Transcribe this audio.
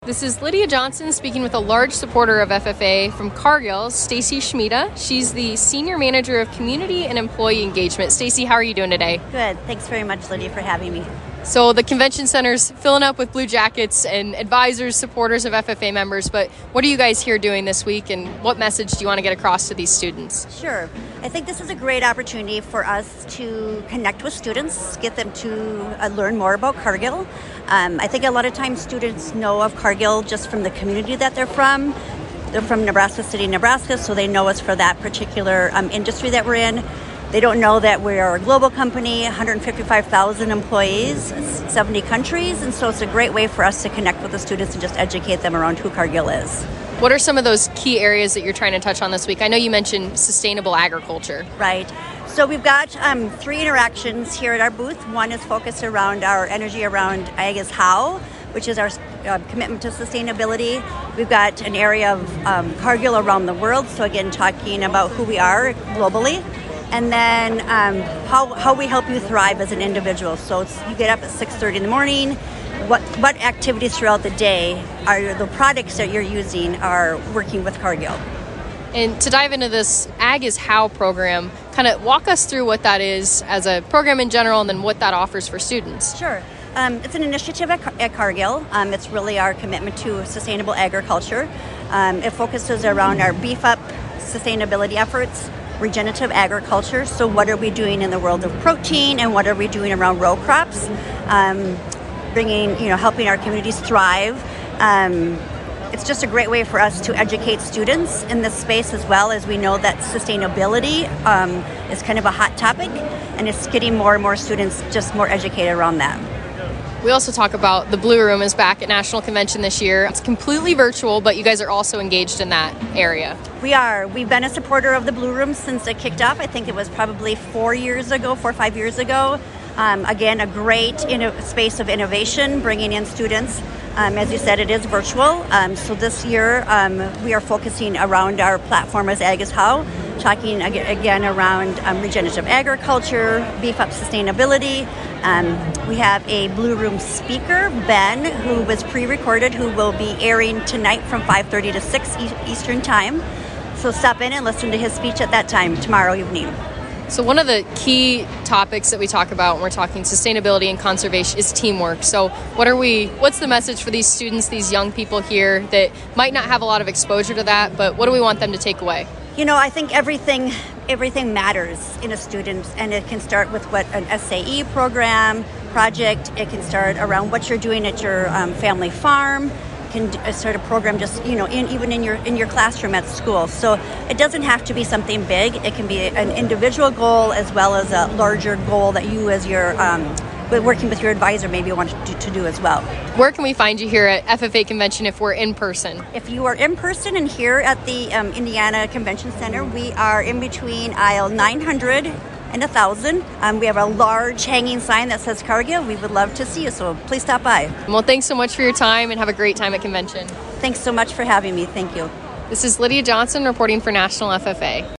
This is Lydia Johnson speaking with a large supporter of FFA from Cargill, Stacy Schmida. She's the Senior Manager of Community and Employee Engagement. Stacy, how are you doing today? Good. Thanks very much, Lydia, for having me. So the convention center's filling up with Blue Jackets and advisors, supporters of FFA members, but what are you guys here doing this week, and what message do you want to get across to these students? Sure. I think this is a great opportunity for us to connect with students, get them to learn more about Cargill. I think a lot of times students know of Cargill just from the community that they're from. They're from Nebraska City, Nebraska, so they know us for that particular industry that we're in. They don't know that we are a global company, 155,000 employees, 70 countries, and so it's a great way for us to connect with the students and just educate them around who Cargill is. What are some of those key areas that you're trying to touch on this week? I know you mentioned sustainable agriculture. Right. So we've got 3 interactions here at our booth. One is focused around our energy around Ag is How, which is our commitment to sustainability. We've got an area of Cargill around the world, so again, talking about who we are globally. And then how we help you thrive as an individual. So you get up at 6:30 in the morning. What activities throughout the day are the products that you're using are working with Cargill? And to dive into this Ag is How program, kind of walk us through what that is as a program in general and then what that offers for students. Sure. It's an initiative at Cargill. It's really our commitment to sustainable agriculture. It focuses around our beef up sustainability efforts, regenerative agriculture. So what are we doing in the world of protein and what are we doing around row crops? Helping our communities thrive. It's just a great way for us to educate students in this space, as well as we know that sustainability is kind of a hot topic, and it's getting more and more students just more educated around that. We also talk about the Blue Room is back at National Convention this year. It's completely virtual, but you guys are also engaged in that area. We are. We've been a supporter of the Blue Room since it kicked off. I think it was probably 4 or 5 years ago. Again, a great space of innovation, bringing in students. As you said, it is virtual. So this year, we are focusing around our platform as Ag is How, talking again around regenerative agriculture, beef up sustainability. We have a Blue Room speaker, Ben, who was pre-recorded, who will be airing tonight from 5:30 to 6 Eastern Time. So stop in and listen to his speech at that time tomorrow evening. So one of the key topics that we talk about when we're talking sustainability and conservation is teamwork. So what's the message for these students, these young people here that might not have a lot of exposure to that, but what do we want them to take away? You know, I think everything matters in a student, and it can start with what an SAE project. It can start around what you're doing at your family farm. Can start a program just even in your classroom at school. So it doesn't have to be something big. It can be an individual goal as well as a larger goal that you, as your working with your advisor, maybe want to do as well. Where can we find you here at FFA Convention if we're in person? If you are in person and here at the Indiana Convention Center, we are in between aisle 900 and 1,000. We have a large hanging sign that says Cargill. We would love to see you, so please stop by. Well, thanks so much for your time and have a great time at convention. Thanks so much for having me. Thank you. This is Lydia Johnson reporting for National FFA.